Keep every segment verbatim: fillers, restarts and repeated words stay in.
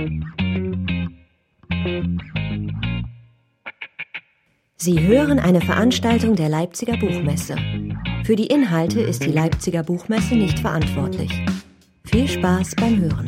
Sie hören eine Veranstaltung der Leipziger Buchmesse. Für die Inhalte ist die Leipziger Buchmesse nicht verantwortlich. Viel Spaß beim Hören.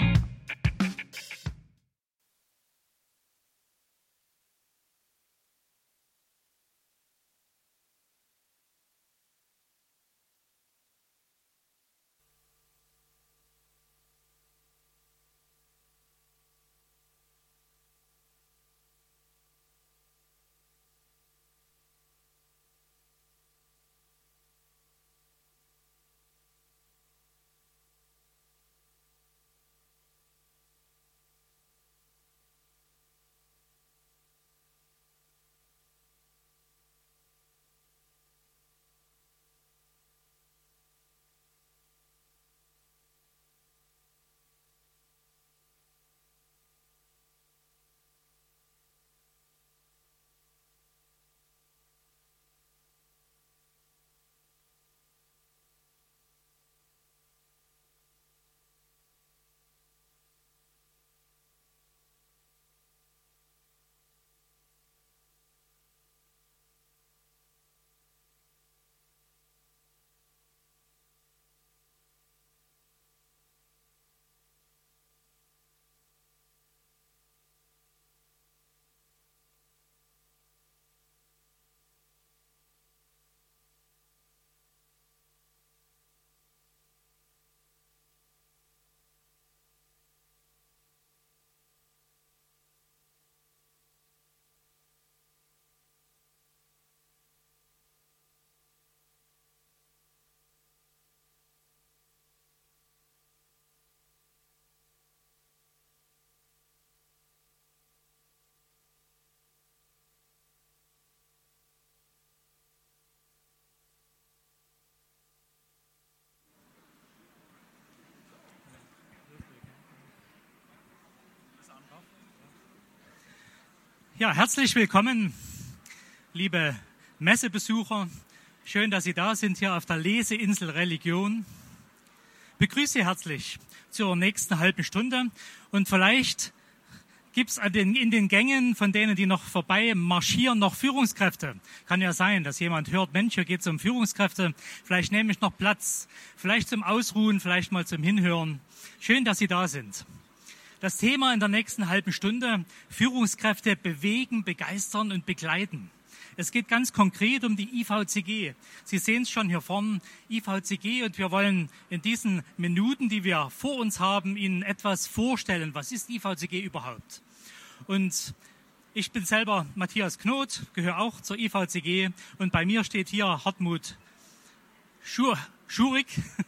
Ja, herzlich willkommen, liebe Messebesucher. Schön, dass Sie da sind hier auf der Leseinsel Religion. Ich begrüße Sie herzlich zur nächsten halben Stunde. Und vielleicht gibt es in den Gängen von denen, die noch vorbei marschieren, noch Führungskräfte. Kann ja sein, dass jemand hört, Mensch, hier geht es um Führungskräfte. Vielleicht nehme ich noch Platz, vielleicht zum Ausruhen, vielleicht mal zum Hinhören. Schön, dass Sie da sind. Das Thema in der nächsten halben Stunde: Führungskräfte bewegen, begeistern und begleiten. Es geht ganz konkret um die I V C G. Sie sehen es schon hier vorne, I V C G, und wir wollen in diesen Minuten, die wir vor uns haben, Ihnen etwas vorstellen. Was ist I V C G überhaupt? Und ich bin selber Matthias Knot, gehöre auch zur I V C G, und bei mir steht hier Hartmut Schur- Schurig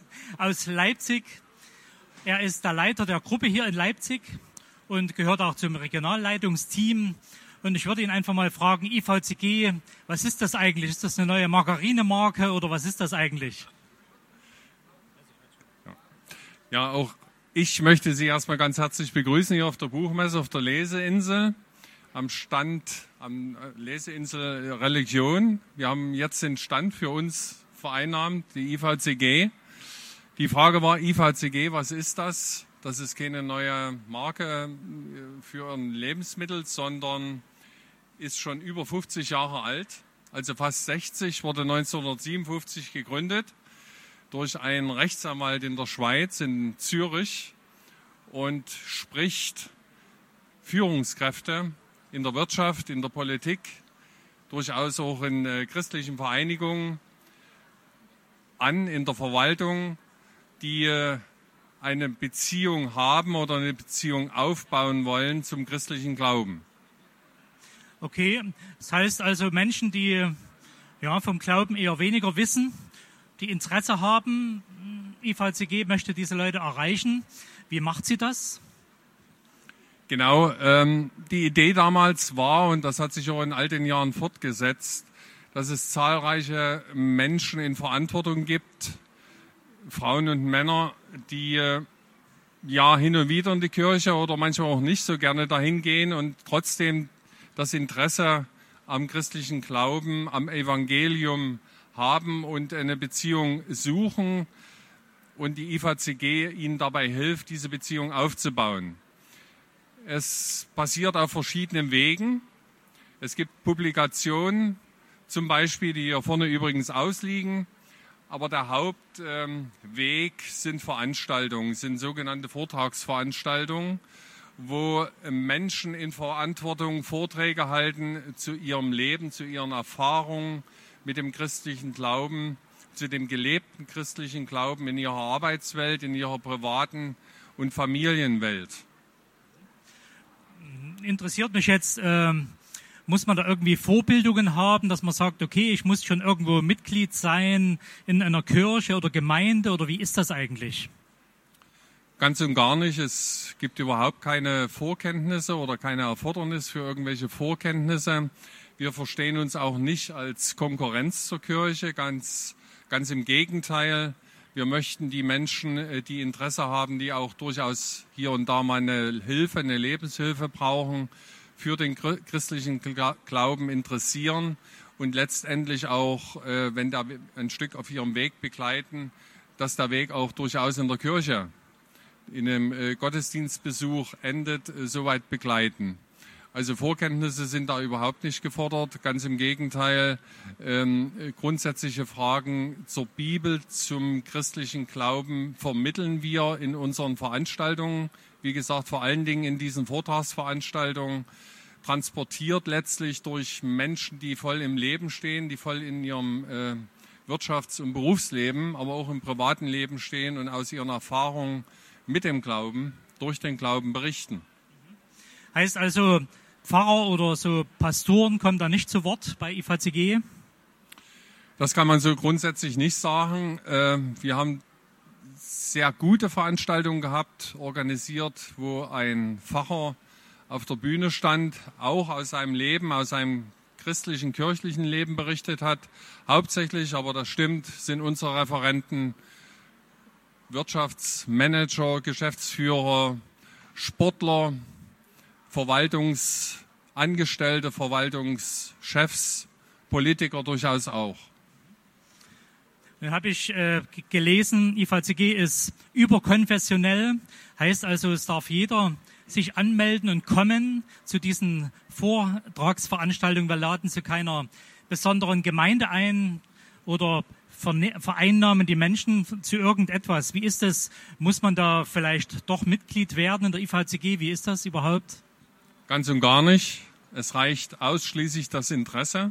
aus Leipzig. Er ist der Leiter der Gruppe hier in Leipzig und gehört auch zum Regionalleitungsteam. Und ich würde ihn einfach mal fragen, I V C G, was ist das eigentlich? Ist das eine neue Margarinemarke oder was ist das eigentlich? Ja, auch ich möchte Sie erstmal ganz herzlich begrüßen hier auf der Buchmesse, auf der Leseinsel, am Stand, am Leseinsel Religion. Wir haben jetzt den Stand für uns vereinnahmt, die I V C G. Die Frage war, I V C G, was ist das? Das ist keine neue Marke für ein Lebensmittel, sondern ist schon über fünfzig Jahre alt, also fast sechzig, wurde neunzehnhundertsiebenundfünfzig gegründet durch einen Rechtsanwalt in der Schweiz, in Zürich, und spricht Führungskräfte in der Wirtschaft, in der Politik, durchaus auch in äh, christlichen Vereinigungen an, in der Verwaltung, die eine Beziehung haben oder eine Beziehung aufbauen wollen zum christlichen Glauben. Okay, das heißt also Menschen, die ja, vom Glauben eher weniger wissen, die Interesse haben, I V C G möchte diese Leute erreichen. Wie macht sie das? Genau, ähm, die Idee damals war, und das hat sich auch in all den Jahren fortgesetzt, dass es zahlreiche Menschen in Verantwortung gibt, Frauen und Männer, die ja hin und wieder in die Kirche oder manchmal auch nicht so gerne dahin gehen und trotzdem das Interesse am christlichen Glauben, am Evangelium haben und eine Beziehung suchen und die I V C G ihnen dabei hilft, diese Beziehung aufzubauen. Es passiert auf verschiedenen Wegen. Es gibt Publikationen, zum Beispiel, die hier vorne übrigens ausliegen. Aber der Hauptweg ähm, sind Veranstaltungen, sind sogenannte Vortragsveranstaltungen, wo Menschen in Verantwortung Vorträge halten zu ihrem Leben, zu ihren Erfahrungen mit dem christlichen Glauben, zu dem gelebten christlichen Glauben in ihrer Arbeitswelt, in ihrer privaten und Familienwelt. Interessiert mich jetzt, äh, muss man da irgendwie Vorbildungen haben, dass man sagt, okay, ich muss schon irgendwo Mitglied sein in einer Kirche oder Gemeinde, oder wie ist das eigentlich? Ganz und gar nicht. Es gibt überhaupt keine Vorkenntnisse oder keine Erfordernis für irgendwelche Vorkenntnisse. Wir verstehen uns auch nicht als Konkurrenz zur Kirche, ganz, ganz im Gegenteil. Wir möchten die Menschen, die Interesse haben, die auch durchaus hier und da mal eine Hilfe, eine Lebenshilfe brauchen, für den christlichen Glauben interessieren und letztendlich auch, wenn da ein Stück auf ihrem Weg begleiten, dass der Weg auch durchaus in der Kirche, in einem Gottesdienstbesuch endet, soweit begleiten. Also Vorkenntnisse sind da überhaupt nicht gefordert, ganz im Gegenteil. Ähm, grundsätzliche Fragen zur Bibel, zum christlichen Glauben vermitteln wir in unseren Veranstaltungen. Wie gesagt, vor allen Dingen in diesen Vortragsveranstaltungen, transportiert letztlich durch Menschen, die voll im Leben stehen, die voll in ihrem äh, Wirtschafts- und Berufsleben, aber auch im privaten Leben stehen und aus ihren Erfahrungen mit dem Glauben, durch den Glauben berichten. Heißt also, Pfarrer oder so Pastoren kommen da nicht zu Wort bei I V C G? Das kann man so grundsätzlich nicht sagen. Wir haben sehr gute Veranstaltungen gehabt, organisiert, wo ein Pfarrer auf der Bühne stand, auch aus seinem Leben, aus seinem christlichen, kirchlichen Leben berichtet hat. Hauptsächlich, aber das stimmt, sind unsere Referenten Wirtschaftsmanager, Geschäftsführer, Sportler, Verwaltungsangestellte, Verwaltungschefs, Politiker durchaus auch. Dann habe ich äh, gelesen, I V C G ist überkonfessionell, heißt also, es darf jeder sich anmelden und kommen zu diesen Vortragsveranstaltungen. Wir laden zu keiner besonderen Gemeinde ein oder vereinnahmen die Menschen zu irgendetwas. Wie ist das? Muss man da vielleicht doch Mitglied werden in der I V C G? Wie ist das überhaupt? Ganz und gar nicht. Es reicht ausschließlich das Interesse,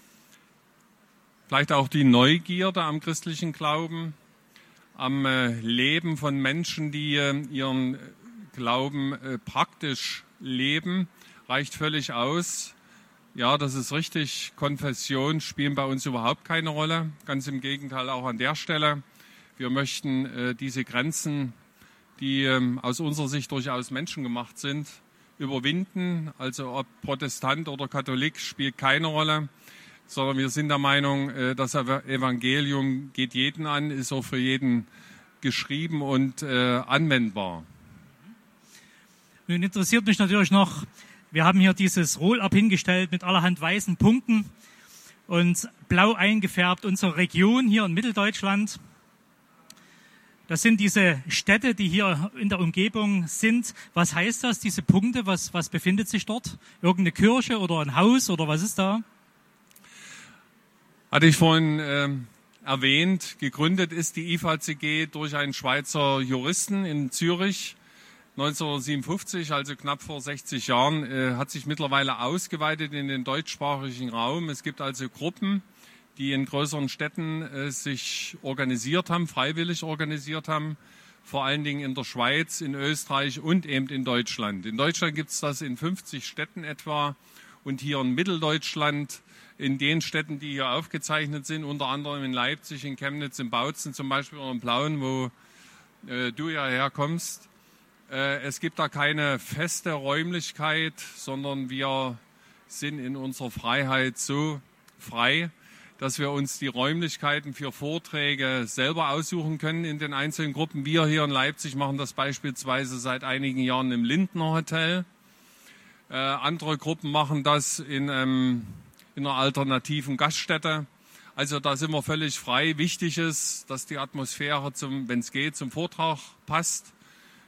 vielleicht auch die Neugierde am christlichen Glauben, am Leben von Menschen, die ihren Glauben praktisch leben, reicht völlig aus. Ja, das ist richtig. Konfessionen spielen bei uns überhaupt keine Rolle. Ganz im Gegenteil auch an der Stelle. Wir möchten äh, diese Grenzen, die ähm, aus unserer Sicht durchaus menschengemacht sind, überwinden. Also ob Protestant oder Katholik spielt keine Rolle, sondern wir sind der Meinung, äh, das Evangelium geht jeden an, ist auch für jeden geschrieben und äh, anwendbar. Nun interessiert mich natürlich noch, wir haben hier dieses Roll-up hingestellt mit allerhand weißen Punkten und blau eingefärbt unsere Region hier in Mitteldeutschland. Das sind diese Städte, die hier in der Umgebung sind. Was heißt das, diese Punkte? Was, was befindet sich dort? Irgendeine Kirche oder ein Haus oder was ist da? Hatte ich vorhin äh, erwähnt, gegründet ist die I V C G durch einen Schweizer Juristen in Zürich. neunzehnhundertsiebenundfünfzig, also knapp vor sechzig Jahren, äh, hat sich mittlerweile ausgeweitet in den deutschsprachigen Raum. Es gibt also Gruppen, die in größeren Städten äh, sich organisiert haben, freiwillig organisiert haben, vor allen Dingen in der Schweiz, in Österreich und eben in Deutschland. In Deutschland gibt es das in fünfzig Städten etwa und hier in Mitteldeutschland, in den Städten, die hier aufgezeichnet sind, unter anderem in Leipzig, in Chemnitz, in Bautzen zum Beispiel oder in Plauen, wo äh, du ja herkommst. Es gibt da keine feste Räumlichkeit, sondern wir sind in unserer Freiheit so frei, dass wir uns die Räumlichkeiten für Vorträge selber aussuchen können in den einzelnen Gruppen. Wir hier in Leipzig machen das beispielsweise seit einigen Jahren im Lindner Hotel. Äh, andere Gruppen machen das in, ähm, in einer alternativen Gaststätte. Also da sind wir völlig frei. Wichtig ist, dass die Atmosphäre, zum, wenn es geht, zum Vortrag passt.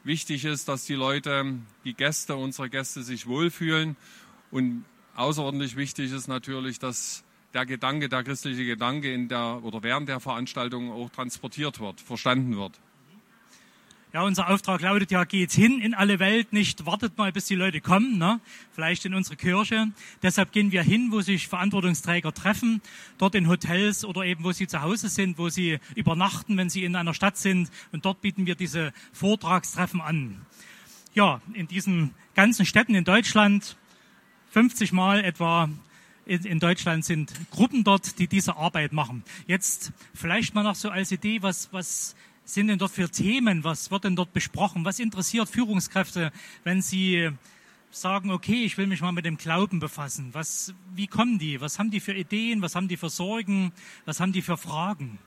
Wichtig ist, dass die Leute, die Gäste, unsere Gäste sich wohlfühlen. Und außerordentlich wichtig ist natürlich, dass der Gedanke, der christliche Gedanke in der oder während der Veranstaltung auch transportiert wird, verstanden wird. Ja, unser Auftrag lautet ja, geht hin in alle Welt, nicht wartet mal, bis die Leute kommen, ne? Vielleicht in unsere Kirche. Deshalb gehen wir hin, wo sich Verantwortungsträger treffen, dort in Hotels oder eben wo sie zu Hause sind, wo sie übernachten, wenn sie in einer Stadt sind. Und dort bieten wir diese Vortragstreffen an. Ja, in diesen ganzen Städten in Deutschland, fünfzig Mal etwa in, in Deutschland sind Gruppen dort, die diese Arbeit machen. Jetzt vielleicht mal noch so als Idee, was, was sind denn dort für Themen? Was wird denn dort besprochen? Was interessiert Führungskräfte, wenn sie sagen, okay, ich will mich mal mit dem Glauben befassen? Was, wie kommen die? Was haben die für Ideen? Was haben die für Sorgen? Was haben die für Fragen?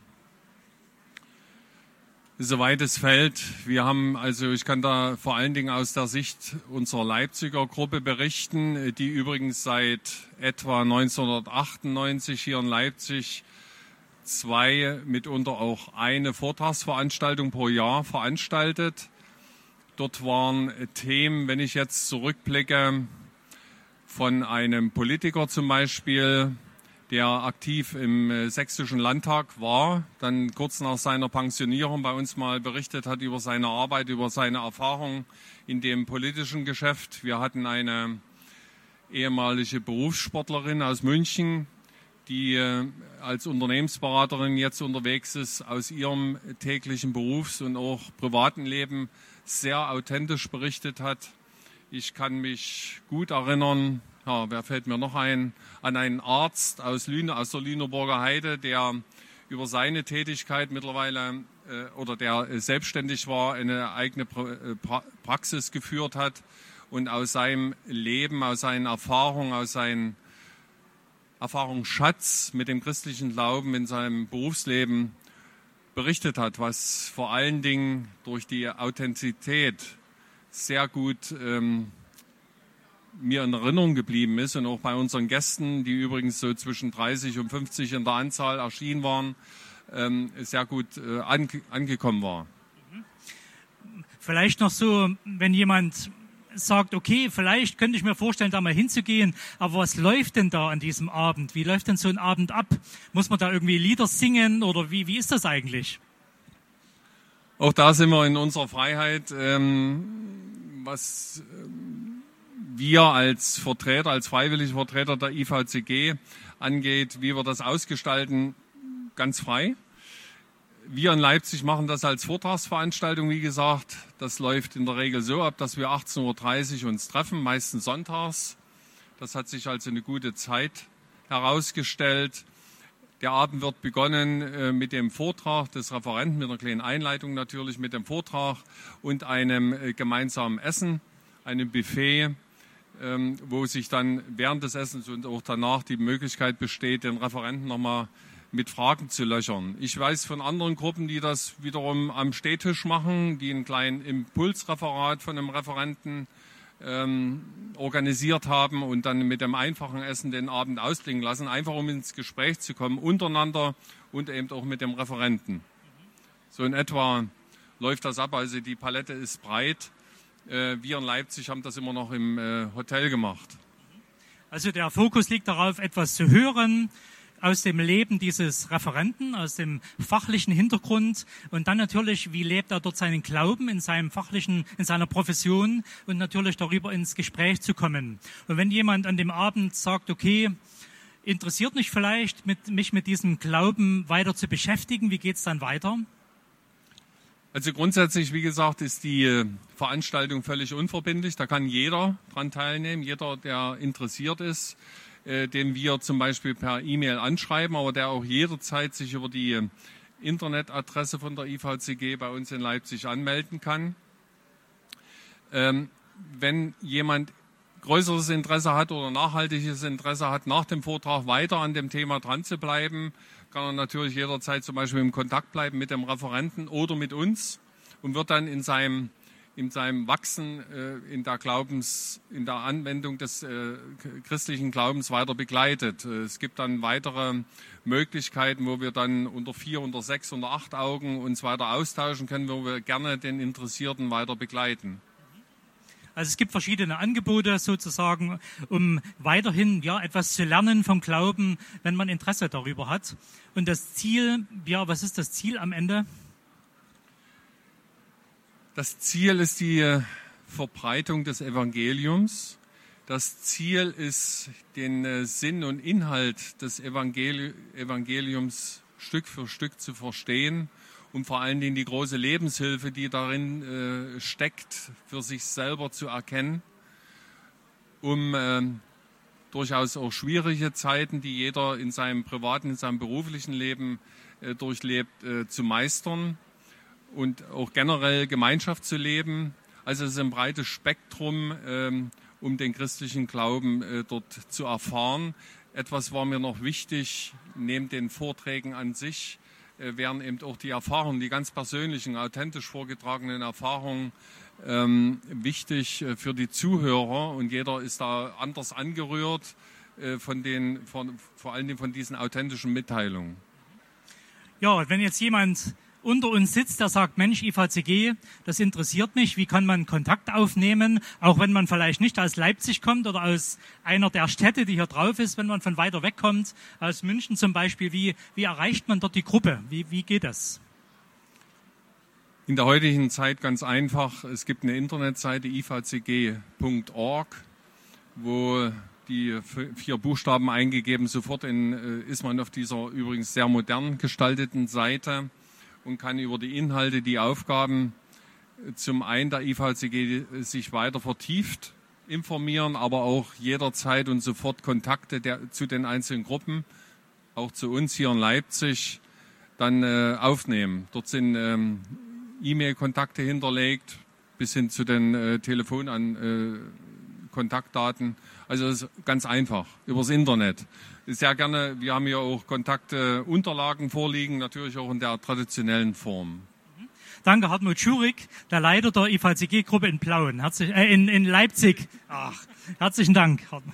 Soweit es fällt. Wir haben, also ich kann da vor allen Dingen aus der Sicht unserer Leipziger Gruppe berichten, die übrigens seit etwa neunzehnhundertachtundneunzig hier in Leipzig zwei, mitunter auch eine Vortragsveranstaltung pro Jahr veranstaltet. Dort waren Themen, wenn ich jetzt zurückblicke, von einem Politiker zum Beispiel, der aktiv im Sächsischen Landtag war, dann kurz nach seiner Pensionierung bei uns mal berichtet hat über seine Arbeit, über seine Erfahrungen in dem politischen Geschäft. Wir hatten eine ehemalige Berufssportlerin aus München, die als Unternehmensberaterin jetzt unterwegs ist, aus ihrem täglichen Berufs- und auch privaten Leben sehr authentisch berichtet hat. Ich kann mich gut erinnern, ja, wer fällt mir noch ein, an einen Arzt aus, Lüne, aus der Lüneburger Heide, der über seine Tätigkeit mittlerweile äh, oder der äh, selbstständig war, eine eigene pra Praxis geführt hat und aus seinem Leben, aus seinen Erfahrungen, aus seinen Erfahrungsschatz mit dem christlichen Glauben in seinem Berufsleben berichtet hat, was vor allen Dingen durch die Authentizität sehr gut ähm, mir in Erinnerung geblieben ist und auch bei unseren Gästen, die übrigens so zwischen dreißig und fünfzig in der Anzahl erschienen waren, ähm, sehr gut äh, ange angekommen war. Vielleicht noch so, wenn jemand sagt, okay, vielleicht könnte ich mir vorstellen, da mal hinzugehen, aber was läuft denn da an diesem Abend? Wie läuft denn so ein Abend ab? Muss man da irgendwie Lieder singen oder wie, wie ist das eigentlich? Auch da sind wir in unserer Freiheit, ähm, was ähm, wir als Vertreter, als freiwillige Vertreter der I V C G angeht, wie wir das ausgestalten, ganz frei. Wir in Leipzig machen das als Vortragsveranstaltung, wie gesagt. Das läuft in der Regel so ab, dass wir achtzehn Uhr dreißig uns treffen, meistens sonntags. Das hat sich als eine gute Zeit herausgestellt. Der Abend wird begonnen äh, mit dem Vortrag des Referenten, mit einer kleinen Einleitung natürlich, mit dem Vortrag und einem äh, gemeinsamen Essen, einem Buffet, ähm, wo sich dann während des Essens und auch danach die Möglichkeit besteht, den Referenten nochmal mit Fragen zu löchern. Ich weiß von anderen Gruppen, die das wiederum am Stehtisch machen, die einen kleinen Impulsreferat von einem Referenten ähm, organisiert haben und dann mit dem einfachen Essen den Abend ausklingen lassen, einfach um ins Gespräch zu kommen, untereinander und eben auch mit dem Referenten. So in etwa läuft das ab, also die Palette ist breit. Äh, wir in Leipzig haben das immer noch im äh, Hotel gemacht. Also der Fokus liegt darauf, etwas zu hören aus dem Leben dieses Referenten, aus dem fachlichen Hintergrund und dann natürlich, wie lebt er dort seinen Glauben in seinem fachlichen, in seiner Profession und natürlich darüber ins Gespräch zu kommen. Und wenn jemand an dem Abend sagt, okay, interessiert mich vielleicht, mit, mich mit diesem Glauben weiter zu beschäftigen, wie geht's dann weiter? Also grundsätzlich, wie gesagt, ist die Veranstaltung völlig unverbindlich. Da kann jeder dran teilnehmen, jeder, der interessiert ist, den wir zum Beispiel per E-Mail anschreiben, aber der auch jederzeit sich über die Internetadresse von der I V C G bei uns in Leipzig anmelden kann. Ähm, wenn jemand größeres Interesse hat oder nachhaltiges Interesse hat, nach dem Vortrag weiter an dem Thema dran zu bleiben, kann er natürlich jederzeit zum Beispiel im Kontakt bleiben mit dem Referenten oder mit uns und wird dann in seinem in seinem Wachsen in der Glaubens, in der Anwendung des christlichen Glaubens weiter begleitet. Es gibt dann weitere Möglichkeiten, wo wir dann unter vier, unter sechs, unter acht Augen uns weiter austauschen können, wo wir gerne den Interessierten weiter begleiten. Also es gibt verschiedene Angebote sozusagen, um weiterhin ja etwas zu lernen vom Glauben, wenn man Interesse darüber hat. Und das Ziel, ja, was ist das Ziel am Ende? Das Ziel ist die Verbreitung des Evangeliums. Das Ziel ist, den Sinn und Inhalt des Evangeli- Evangeliums Stück für Stück zu verstehen und vor allen Dingen die große Lebenshilfe, die darin äh, steckt, für sich selber zu erkennen, um äh, durchaus auch schwierige Zeiten, die jeder in seinem privaten, in seinem beruflichen Leben äh, durchlebt, äh, zu meistern und auch generell Gemeinschaft zu leben. Also es ist ein breites Spektrum, ähm, um den christlichen Glauben äh, dort zu erfahren. Etwas war mir noch wichtig, neben den Vorträgen an sich, äh, wären eben auch die Erfahrungen, die ganz persönlichen, authentisch vorgetragenen Erfahrungen ähm, wichtig äh, für die Zuhörer. Und jeder ist da anders angerührt, äh, von den, von, vor allen Dingen von diesen authentischen Mitteilungen. Ja, wenn jetzt jemand unter uns sitzt, der sagt, Mensch, I V C G, das interessiert mich, wie kann man Kontakt aufnehmen, auch wenn man vielleicht nicht aus Leipzig kommt oder aus einer der Städte, die hier drauf ist, wenn man von weiter weg kommt, aus München zum Beispiel, wie, wie erreicht man dort die Gruppe, wie, wie geht das? In der heutigen Zeit ganz einfach, es gibt eine Internetseite i v c g punkt org, wo die vier Buchstaben eingegeben, sofort in, ist man auf dieser übrigens sehr modern gestalteten Seite und kann über die Inhalte, die Aufgaben zum einen der I V C G sich weiter vertieft informieren, aber auch jederzeit und sofort Kontakte der, zu den einzelnen Gruppen, auch zu uns hier in Leipzig, dann äh, aufnehmen. Dort sind ähm, E-Mail-Kontakte hinterlegt, bis hin zu den äh, Telefon-Kontaktdaten. Also das ist ganz einfach, übers Internet. Sehr gerne, wir haben hier auch Kontakte, Unterlagen vorliegen, natürlich auch in der traditionellen Form. Danke, Hartmut Schurig, der Leiter der I V C G-Gruppe in Plauen, Herzlich, äh, in, in Leipzig. Ach, herzlichen Dank, Hartmut.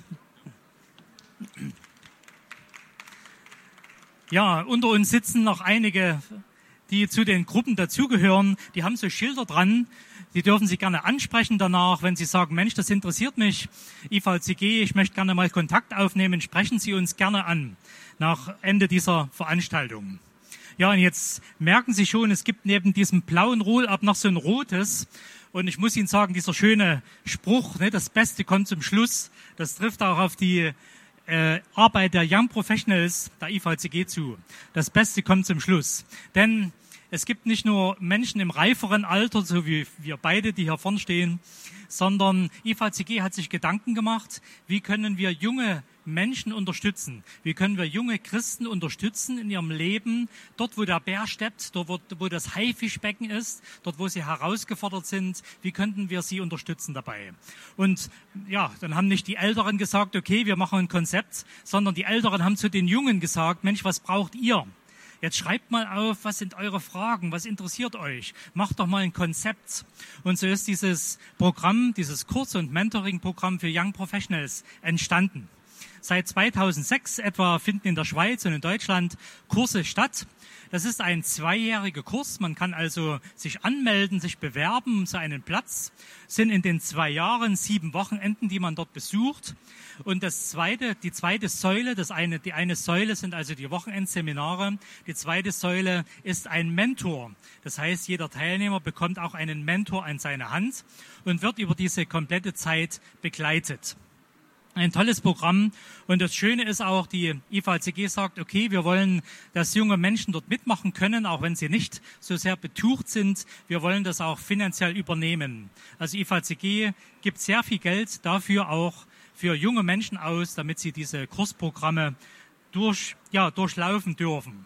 Ja, unter uns sitzen noch einige, die zu den Gruppen dazugehören. Die haben so Schilder dran. Die dürfen Sie gerne ansprechen danach, wenn Sie sagen, Mensch, das interessiert mich, I V C G, ich möchte gerne mal Kontakt aufnehmen, sprechen Sie uns gerne an nach Ende dieser Veranstaltung. Ja, und jetzt merken Sie schon, es gibt neben diesem blauen Roll-Up noch so ein rotes. Und ich muss Ihnen sagen, dieser schöne Spruch, ne, das Beste kommt zum Schluss, das trifft auch auf die äh, Arbeit der Young Professionals der I V C G zu. Das Beste kommt zum Schluss. Denn es gibt nicht nur Menschen im reiferen Alter, so wie wir beide, die hier vorne stehen, sondern I V C G hat sich Gedanken gemacht, wie können wir junge Menschen unterstützen? Wie können wir junge Christen unterstützen in ihrem Leben, dort wo der Bär steppt, dort wo, wo das Haifischbecken ist, dort wo sie herausgefordert sind, wie könnten wir sie unterstützen dabei? Und ja, dann haben nicht die Älteren gesagt, okay, wir machen ein Konzept, sondern die Älteren haben zu den Jungen gesagt, Mensch, was braucht ihr? Jetzt schreibt mal auf, was sind eure Fragen, was interessiert euch? Macht doch mal ein Konzept. Und so ist dieses Programm, dieses Kurs- und Mentoring-Programm für Young Professionals entstanden. Seit zweitausendsechs etwa finden in der Schweiz und in Deutschland Kurse statt. Das ist ein zweijähriger Kurs. Man kann also sich anmelden, sich bewerben um so einen Platz. Es sind in den zwei Jahren sieben Wochenenden, die man dort besucht. Und das zweite, die zweite Säule, das eine, die eine Säule sind also die Wochenendseminare. Die zweite Säule ist ein Mentor. Das heißt, jeder Teilnehmer bekommt auch einen Mentor an seine Hand und wird über diese komplette Zeit begleitet. Ein tolles Programm. Und das Schöne ist auch, die I V C G sagt, okay, wir wollen, dass junge Menschen dort mitmachen können, auch wenn sie nicht so sehr betucht sind. Wir wollen das auch finanziell übernehmen. Also I V C G gibt sehr viel Geld dafür auch für junge Menschen aus, damit sie diese Kursprogramme durch, ja, durchlaufen dürfen.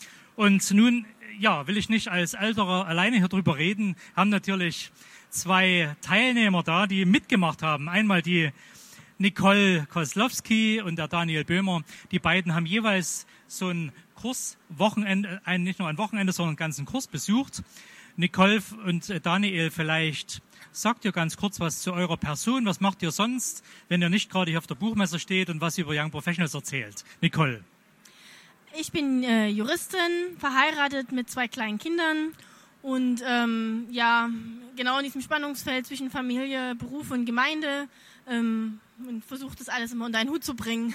Und nun, ja, will ich nicht als Älterer alleine hier drüber reden, haben natürlich zwei Teilnehmer da, die mitgemacht haben. Einmal die Nicole Koslowski und der Daniel Böhmer. Die beiden haben jeweils so ein Kurswochenende, ein, nicht nur ein Wochenende, sondern einen ganzen Kurs besucht. Nicole und Daniel, vielleicht sagt ihr ganz kurz was zu eurer Person. Was macht ihr sonst, wenn ihr nicht gerade hier auf der Buchmesse steht und was über Young Professionals erzählt? Nicole. Ich bin äh, Juristin, verheiratet mit zwei kleinen Kindern und ähm, ja, genau in diesem Spannungsfeld zwischen Familie, Beruf und Gemeinde ähm, und versuche das alles immer unter einen Hut zu bringen.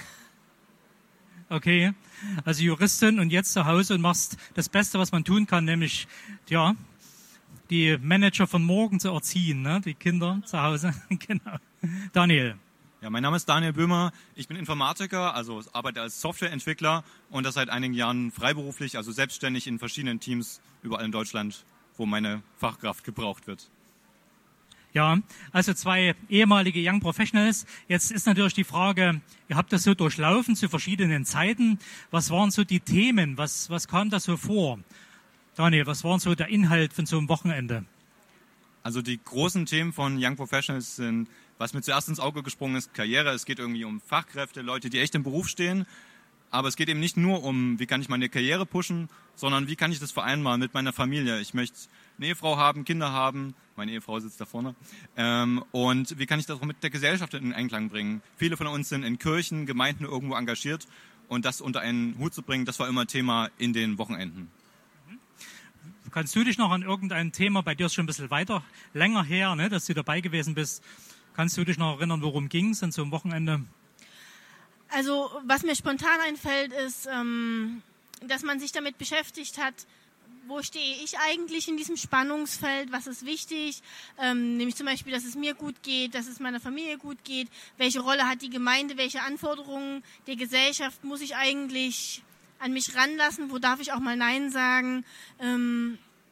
Okay, also Juristin und jetzt zu Hause und machst das Beste, was man tun kann, nämlich ja die Manager von morgen zu erziehen, ne? Die Kinder zu Hause. Genau. Daniel. Ja, mein Name ist Daniel Böhmer. Ich bin Informatiker, also arbeite als Softwareentwickler und das seit einigen Jahren freiberuflich, also selbstständig in verschiedenen Teams überall in Deutschland, wo meine Fachkraft gebraucht wird. Ja, also zwei ehemalige Young Professionals. Jetzt ist natürlich die Frage, ihr habt das so durchlaufen zu verschiedenen Zeiten. Was waren so die Themen? Was, was kam da so vor? Daniel, was war so der Inhalt von so einem Wochenende? Also die großen Themen von Young Professionals sind, was mir zuerst ins Auge gesprungen ist, Karriere. Es geht irgendwie um Fachkräfte, Leute, die echt im Beruf stehen. Aber es geht eben nicht nur um, wie kann ich meine Karriere pushen, sondern wie kann ich das vereinbaren mit meiner Familie. Ich möchte eine Ehefrau haben, Kinder haben. Meine Ehefrau sitzt da vorne. Ähm, und wie kann ich das auch mit der Gesellschaft in Einklang bringen? Viele von uns sind in Kirchen, Gemeinden irgendwo engagiert. Und das unter einen Hut zu bringen, das war immer Thema in den Wochenenden. Kannst du dich noch an irgendein Thema, bei dir ist schon ein bisschen weiter, länger her, ne, dass du dabei gewesen bist, kannst du dich noch erinnern, worum ging es an so einem Wochenende? Also was mir spontan einfällt, ist, ähm, dass man sich damit beschäftigt hat, wo stehe ich eigentlich in diesem Spannungsfeld, was ist wichtig, ähm, nämlich zum Beispiel, dass es mir gut geht, dass es meiner Familie gut geht, welche Rolle hat die Gemeinde, welche Anforderungen der Gesellschaft muss ich eigentlich an mich ranlassen, wo darf ich auch mal Nein sagen, ähm,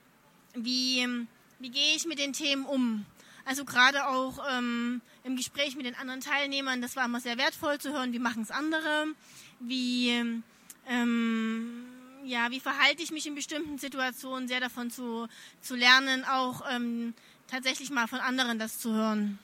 wie, wie gehe ich mit den Themen um. Also gerade auch ähm, im Gespräch mit den anderen Teilnehmern, das war immer sehr wertvoll zu hören, wie machen es andere, wie, ähm, ja, wie verhalte ich mich in bestimmten Situationen, sehr davon zu, zu lernen, auch ähm, tatsächlich mal von anderen das zu hören.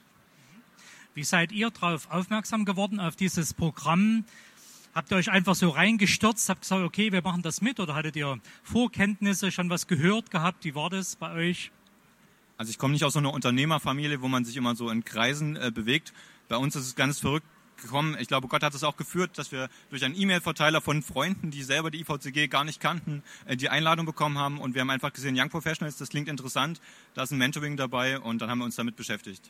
Wie seid ihr darauf aufmerksam geworden, auf dieses Programm? Habt ihr euch einfach so reingestürzt, habt gesagt, okay, wir machen das mit, oder hattet ihr Vorkenntnisse, schon was gehört gehabt? Wie war das bei euch? Also ich komme nicht aus so einer Unternehmerfamilie, wo man sich immer so in Kreisen äh, bewegt. Bei uns ist es ganz verrückt gekommen. Ich glaube, Gott hat es auch geführt, dass wir durch einen E-Mail-Verteiler von Freunden, die selber die I V C G gar nicht kannten, äh, die Einladung bekommen haben. Und wir haben einfach gesehen, Young Professionals, das klingt interessant, da ist ein Mentoring dabei und dann haben wir uns damit beschäftigt.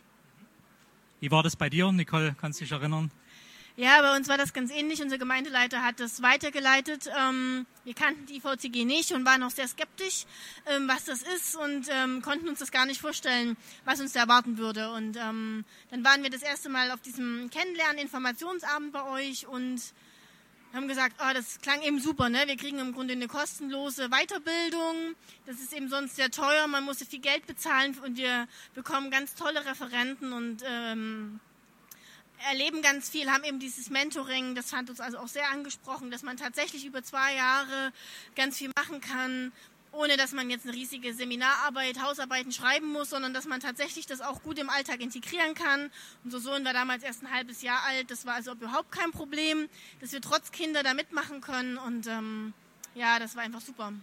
Wie war das bei dir, Nicole? Kannst du dich erinnern? Ja, bei uns war das ganz ähnlich. Unser Gemeindeleiter hat das weitergeleitet. Ähm, wir kannten die I V C G nicht und waren auch sehr skeptisch, ähm, was das ist und ähm, konnten uns das gar nicht vorstellen, was uns da erwarten würde. Und ähm, dann waren wir das erste Mal auf diesem Kennenlernen-Informationsabend bei euch und haben gesagt, oh, das klang eben super, ne? Wir kriegen im Grunde eine kostenlose Weiterbildung. Das ist eben sonst sehr teuer, man muss viel Geld bezahlen und wir bekommen ganz tolle Referenten und ähm, erleben ganz viel, haben eben dieses Mentoring, das fand uns also auch sehr angesprochen, dass man tatsächlich über zwei Jahre ganz viel machen kann, ohne dass man jetzt eine riesige Seminararbeit, Hausarbeiten schreiben muss, sondern dass man tatsächlich das auch gut im Alltag integrieren kann. Unser Sohn war damals erst ein halbes Jahr alt, das war also überhaupt kein Problem, dass wir trotz Kinder da mitmachen können und ähm, ja, das war einfach super.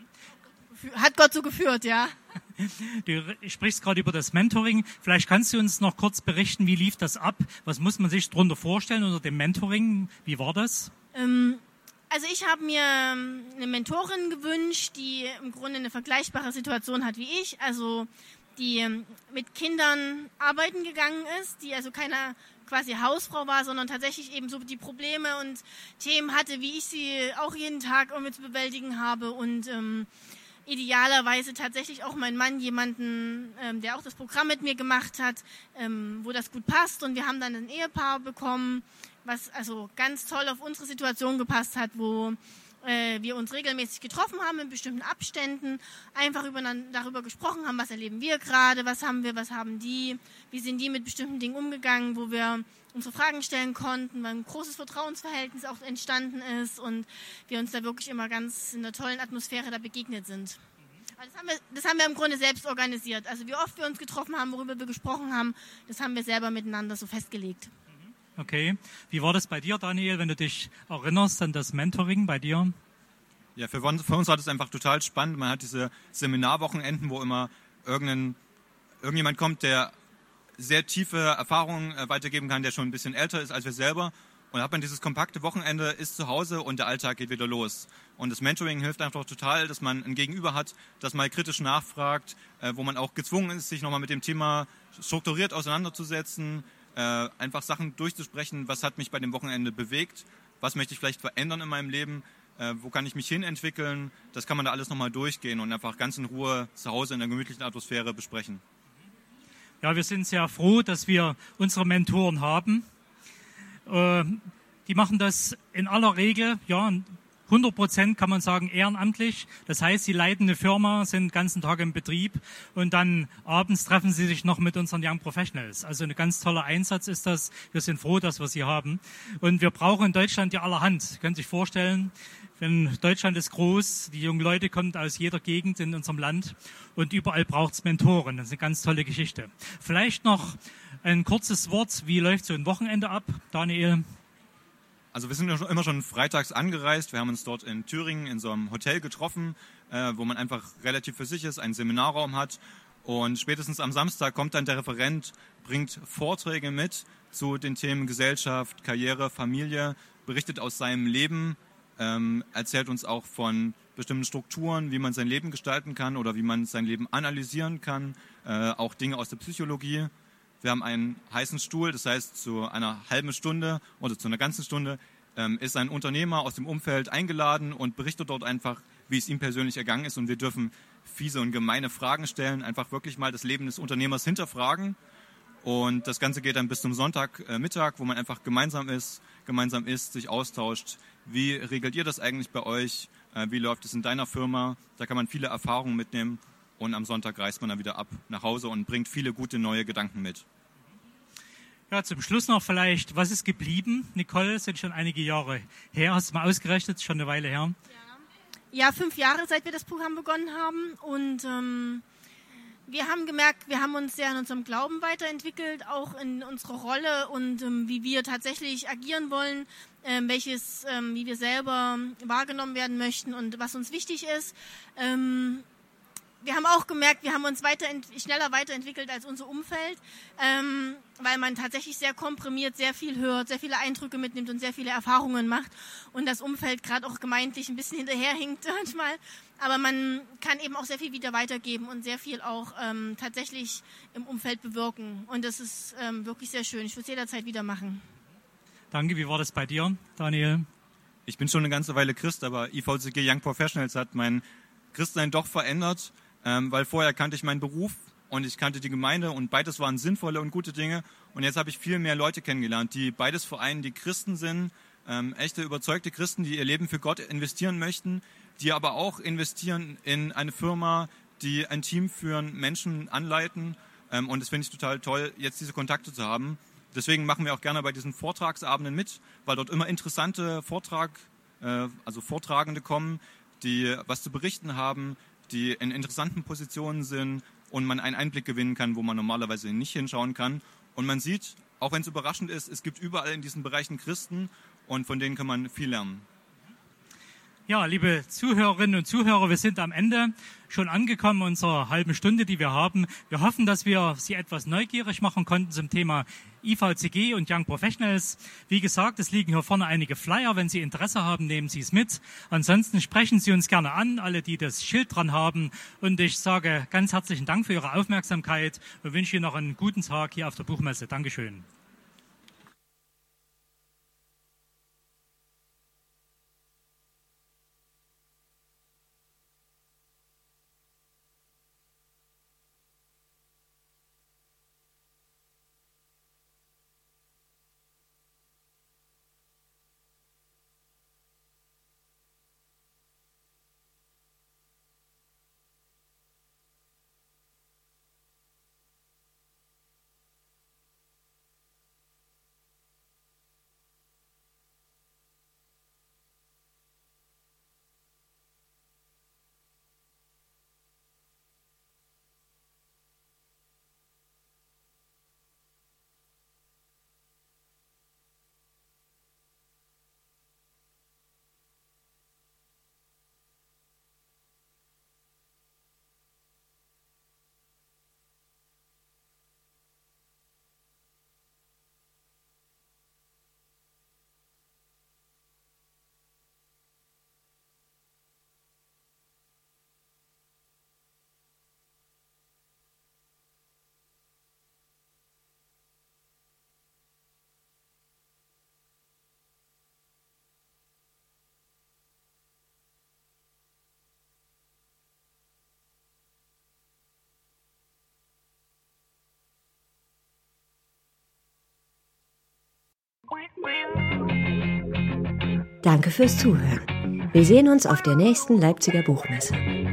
Hat Gott so geführt, ja. Du sprichst gerade über das Mentoring. Vielleicht kannst du uns noch kurz berichten, wie lief das ab? Was muss man sich darunter vorstellen unter dem Mentoring? Wie war das? Ähm, also ich habe mir eine Mentorin gewünscht, die im Grunde eine vergleichbare Situation hat wie ich. Also die mit Kindern arbeiten gegangen ist, die also keine quasi Hausfrau war, sondern tatsächlich eben so die Probleme und Themen hatte, wie ich sie auch jeden Tag irgendwie zu bewältigen habe und ähm, idealerweise tatsächlich auch mein Mann, jemanden, ähm, der auch das Programm mit mir gemacht hat, ähm, wo das gut passt. Und wir haben dann ein Ehepaar bekommen, was also ganz toll auf unsere Situation gepasst hat, wo äh, wir uns regelmäßig getroffen haben in bestimmten Abständen, einfach über, darüber gesprochen haben, was erleben wir gerade, was haben wir, was haben die, wie sind die mit bestimmten Dingen umgegangen, wo wir unsere Fragen stellen konnten, weil ein großes Vertrauensverhältnis auch entstanden ist und wir uns da wirklich immer ganz in einer tollen Atmosphäre da begegnet sind. Also das haben wir, das haben wir im Grunde selbst organisiert. Also wie oft wir uns getroffen haben, worüber wir gesprochen haben, das haben wir selber miteinander so festgelegt. Okay. Wie war das bei dir, Daniel, wenn du dich erinnerst an das Mentoring bei dir? Ja, für uns, für uns war das einfach total spannend. Man hat diese Seminarwochenenden, wo immer irgendein, irgendjemand kommt, der sehr tiefe Erfahrungen äh, weitergeben kann, der schon ein bisschen älter ist als wir selber. Und hat man dieses kompakte Wochenende, ist zu Hause und der Alltag geht wieder los. Und das Mentoring hilft einfach total, dass man ein Gegenüber hat, das mal kritisch nachfragt, äh, wo man auch gezwungen ist, sich nochmal mit dem Thema strukturiert auseinanderzusetzen, äh, einfach Sachen durchzusprechen, was hat mich bei dem Wochenende bewegt, was möchte ich vielleicht verändern in meinem Leben, äh, wo kann ich mich hinentwickeln. Das kann man da alles nochmal durchgehen und einfach ganz in Ruhe zu Hause in einer gemütlichen Atmosphäre besprechen. Ja, wir sind sehr froh, dass wir unsere Mentoren haben. Die machen das in aller Regel, ja, hundert Prozent kann man sagen, ehrenamtlich. Das heißt, sie leiten eine Firma, sind den ganzen Tag im Betrieb und dann abends treffen sie sich noch mit unseren Young Professionals. Also ein ganz toller Einsatz ist das. Wir sind froh, dass wir sie haben. Und wir brauchen in Deutschland ja allerhand. Sie können sich vorstellen, wenn Deutschland ist groß, die jungen Leute kommen aus jeder Gegend in unserem Land und überall braucht es Mentoren. Das ist eine ganz tolle Geschichte. Vielleicht noch ein kurzes Wort, wie läuft so ein Wochenende ab, Daniel? Also wir sind ja schon, immer schon freitags angereist. Wir haben uns dort in Thüringen in so einem Hotel getroffen, äh, wo man einfach relativ für sich ist, einen Seminarraum hat. Und spätestens am Samstag kommt dann der Referent, bringt Vorträge mit zu den Themen Gesellschaft, Karriere, Familie, berichtet aus seinem Leben, ähm, erzählt uns auch von bestimmten Strukturen, wie man sein Leben gestalten kann oder wie man sein Leben analysieren kann, äh, auch Dinge aus der Psychologie. Wir haben einen heißen Stuhl, das heißt, zu einer halben Stunde oder zu einer ganzen Stunde ähm, ist ein Unternehmer aus dem Umfeld eingeladen und berichtet dort einfach, wie es ihm persönlich ergangen ist. Und wir dürfen fiese und gemeine Fragen stellen, einfach wirklich mal das Leben des Unternehmers hinterfragen. Und das Ganze geht dann bis zum Sonntagmittag, äh, wo man einfach gemeinsam ist, gemeinsam isst, sich austauscht. Wie regelt ihr das eigentlich bei euch? Äh, wie läuft es in deiner Firma? Da kann man viele Erfahrungen mitnehmen. Und am Sonntag reist man dann wieder ab nach Hause und bringt viele gute neue Gedanken mit. Ja, zum Schluss noch vielleicht, was ist geblieben? Nicole, sind schon einige Jahre her, hast du mal ausgerechnet, schon eine Weile her. Ja, fünf Jahre, seit wir das Programm begonnen haben. Und ähm, wir haben gemerkt, wir haben uns sehr in unserem Glauben weiterentwickelt, auch in unserer Rolle und ähm, wie wir tatsächlich agieren wollen, ähm, welches, ähm, wie wir selber wahrgenommen werden möchten und was uns wichtig ist. Ähm, Wir haben auch gemerkt, wir haben uns weiterent- schneller weiterentwickelt als unser Umfeld, ähm, weil man tatsächlich sehr komprimiert, sehr viel hört, sehr viele Eindrücke mitnimmt und sehr viele Erfahrungen macht und das Umfeld gerade auch gemeintlich ein bisschen hinterherhinkt manchmal. Aber man kann eben auch sehr viel wieder weitergeben und sehr viel auch ähm, tatsächlich im Umfeld bewirken. Und das ist ähm, wirklich sehr schön. Ich würde es jederzeit wieder machen. Danke, wie war das bei dir, Daniel? Ich bin schon eine ganze Weile Christ, aber I V C G Young Professionals hat mein Christsein doch verändert. Ähm, weil vorher kannte ich meinen Beruf und ich kannte die Gemeinde und beides waren sinnvolle und gute Dinge. Und jetzt habe ich viel mehr Leute kennengelernt, die beides vereinen, die Christen sind, ähm, echte überzeugte Christen, die ihr Leben für Gott investieren möchten, die aber auch investieren in eine Firma, die ein Team führen, Menschen anleiten. Ähm, und das finde ich total toll, jetzt diese Kontakte zu haben. Deswegen machen wir auch gerne bei diesen Vortragsabenden mit, weil dort immer interessante Vortrag, äh, also Vortragende kommen, die was zu berichten haben, die in interessanten Positionen sind und man einen Einblick gewinnen kann, wo man normalerweise nicht hinschauen kann. Und man sieht, auch wenn es überraschend ist, es gibt überall in diesen Bereichen Christen und von denen kann man viel lernen. Ja, liebe Zuhörerinnen und Zuhörer, wir sind am Ende schon angekommen unserer halben Stunde, die wir haben. Wir hoffen, dass wir Sie etwas neugierig machen konnten zum Thema I V C G und Young Professionals. Wie gesagt, es liegen hier vorne einige Flyer. Wenn Sie Interesse haben, nehmen Sie es mit. Ansonsten sprechen Sie uns gerne an, alle, die das Schild dran haben. Und ich sage ganz herzlichen Dank für Ihre Aufmerksamkeit und wünsche Ihnen noch einen guten Tag hier auf der Buchmesse. Dankeschön. Danke fürs Zuhören. Wir sehen uns auf der nächsten Leipziger Buchmesse.